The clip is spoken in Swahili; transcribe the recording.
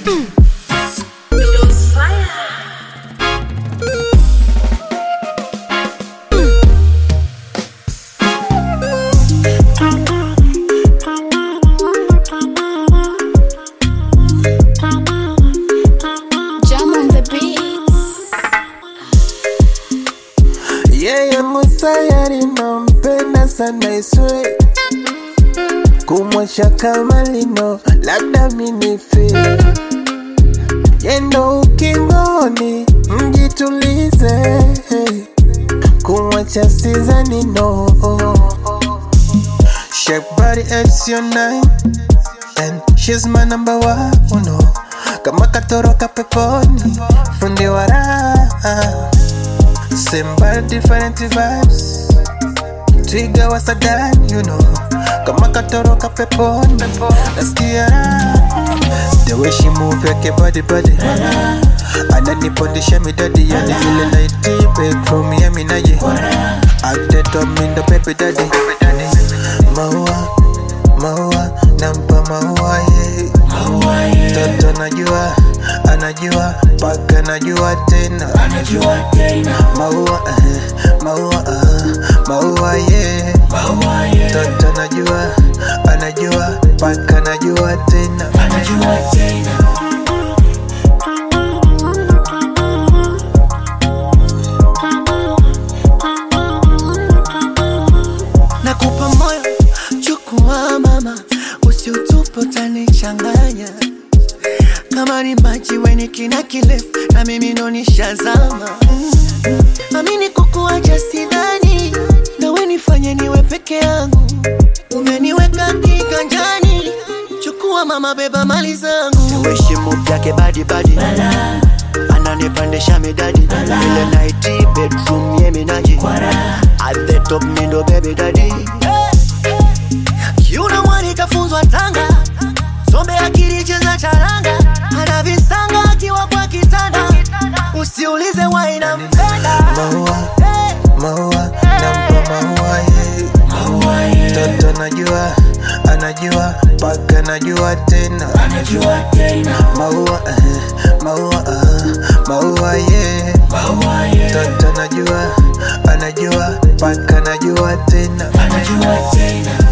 Yeye musayari nampenda sana iswe kumwasha kama lino labda minife. Yendo ukingoni mjitulize, kumwacha sizani no. Shake body it's your night and she's my number one, no. Kama katoroka peponi fundi wa raha. Same but different vibes. Twiga wa Sadan, you know. Kama katoroka peponi nasikia the way she move yake body ananipondesha midadi. Yani ile night back from Miami naye at the top mindo baby daddy. Maua, maua, nampa maua ye. Toto najua, anajua, paka najua tena. Maua, maua, maua ye. Toto najua, anajua, paka najua tena. Nakupa moyo, chukua mama, usiutupe utanichanganya. Kama ni maji weni kina kirefu na mimi ndo nishazama. Amini kukuacha sidhani, na we nifanye niwe peke yangu. Umeniweka kiganjani, chukua mama beba mali zangu. The way she move yake body ananipandesha midadi. Ile night bedroom ye minaji at the top mindo baby daddy. Kiuna mwani kafunzwa Tanga, sombe akili cheza charanga. Hana visanga akiwa kwa kitanda, usiulize why nampenda. Maua, maua, nampa maua ye. Toto najua, anajua, paka najua tena. Maua, maua, maua ye. Toto najua, anajua, paka najua tena.